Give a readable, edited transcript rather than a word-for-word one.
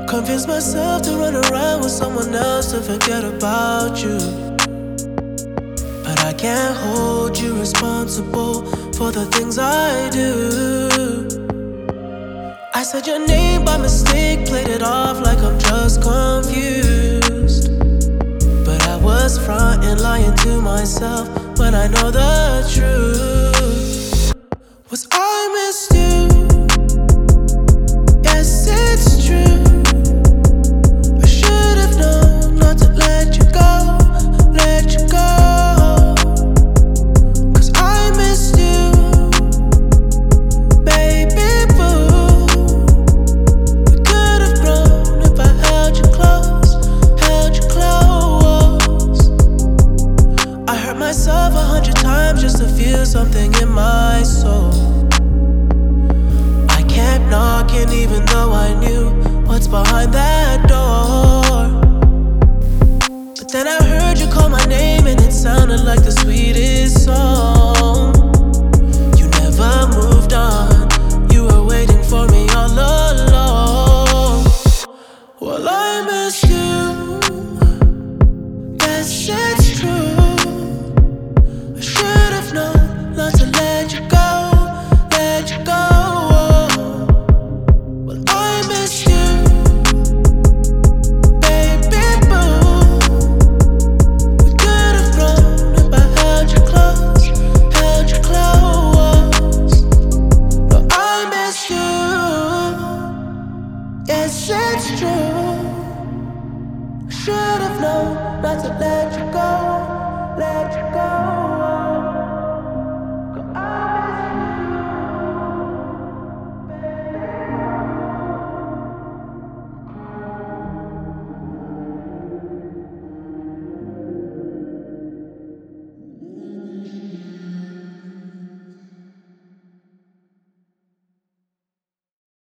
Convince myself to run around with someone else to forget about you. But I can't hold you responsible for the things I do. I said your name by mistake, played it off like I'm just confused. But I was fronting, lying to myself when I know the truth. Was I missed you? Yes, it's true. I should have known not to let you go, let you go. 'Cause I missed you, baby boo. We could have grown if I held you close, held you close. I hurt myself 100 times just to feel something in my soul. I kept knocking even though I knew what's behind that door. But then I heard you call my name and it sounded like the sweetest song. You never moved on, you were waiting for me all along. Well, I miss you, yes, it's true. I should have known not to let you go, let you go. Well, I miss you, baby boo. We could have grown if I held you close, held you close. No, I miss you, yes, it's true. I should have known not to let you go.